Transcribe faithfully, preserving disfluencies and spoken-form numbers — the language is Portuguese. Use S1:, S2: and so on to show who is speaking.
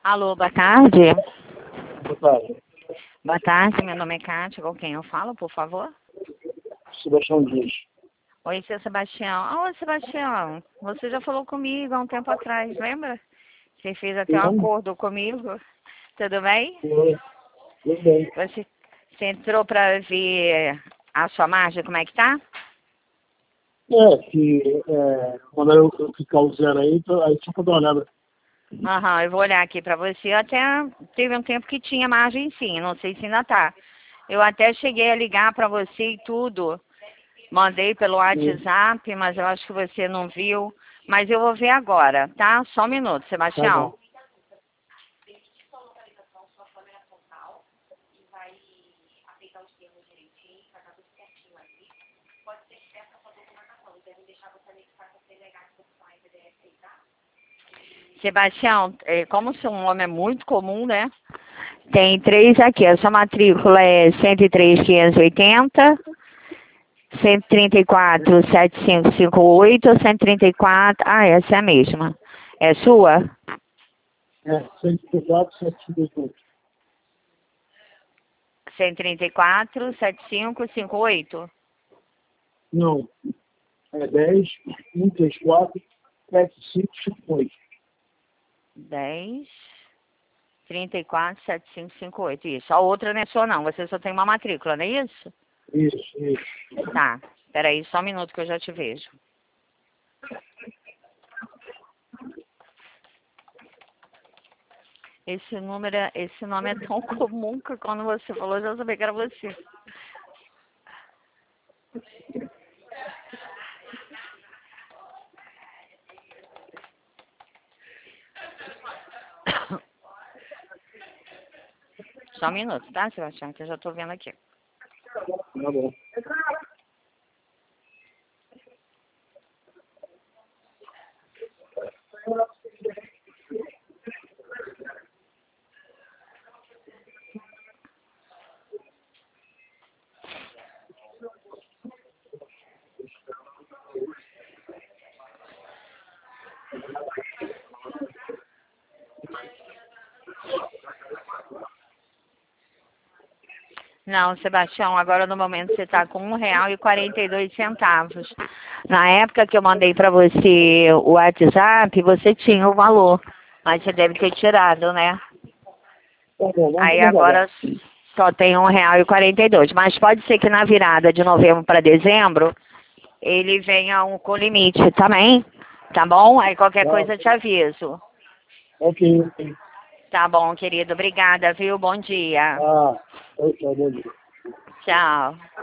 S1: Alô, boa tarde.
S2: Boa tarde.
S1: Boa tarde, meu nome é Kátia. Com quem eu falo, por favor?
S2: Sebastião Dias.
S1: Oi, seu Sebastião. Oi, Sebastião. Você já falou comigo há um tempo atrás, lembra? Você fez até um
S2: Sim.
S1: acordo comigo. Tudo bem?
S2: Oi. Tudo bem.
S1: Você, você entrou para ver a sua margem, como é que tá?
S2: É, que é, quando eu, eu ficar o zero aí, tô- aí só pra dar uma olhada.
S1: Aham, eu vou olhar aqui para você. Até teve um tempo que tinha margem sim, não sei se ainda tá. Eu até cheguei a ligar para você e tudo. Mandei pelo
S2: Sim.
S1: WhatsApp, mas eu acho que você não viu. Mas eu vou ver agora, tá? Só um minuto,
S2: Tá
S1: Sebastião.
S2: bom.
S1: Sebastião, eh, como seu nome é muito comum, né? Tem três aqui. A sua matrícula é cento e três, quinhentos e oitenta, cento e trinta e quatro, setenta e cinco cinquenta e oito, cento e trinta e quatro. Ah, essa é a mesma. É sua?
S2: É, cento e quatro, cento e oito.
S1: cento e trinta e quatro, setenta e cinco cinquenta e oito.
S2: Não. É dez, um, três, quatro, sete, cinco, cinco, oito.
S1: dez, trinta e quatro, setenta e cinco cinquenta e oito. Isso. A outra não é sua, não. Você só tem uma matrícula, não é isso?
S2: Isso, isso.
S1: Tá. Peraí, só um minuto que eu já te vejo. Esse número, é- esse nome é tão comum que quando você falou, eu já sabia que era você. Só um minuto, tá, Sebastião? Que eu já tô vendo aqui.
S2: Tá bom.
S1: Não, Sebastião, agora no momento você está com um real e quarenta e dois centavos. Na época que eu mandei para você o WhatsApp, você tinha o valor, mas você deve ter tirado, né?
S2: Tá bom, vamos,
S1: Aí
S2: vamos aguardar.
S1: agora só tem um real e quarenta e dois. Mas pode ser que na virada de novembro para dezembro ele venha um com limite também, tá bom? Aí qualquer
S2: Tá.
S1: coisa eu te aviso.
S2: Ok, ok.
S1: Tá bom, querido. Obrigada, viu? Bom dia.
S2: Ah, ok, bom dia.
S1: Tchau.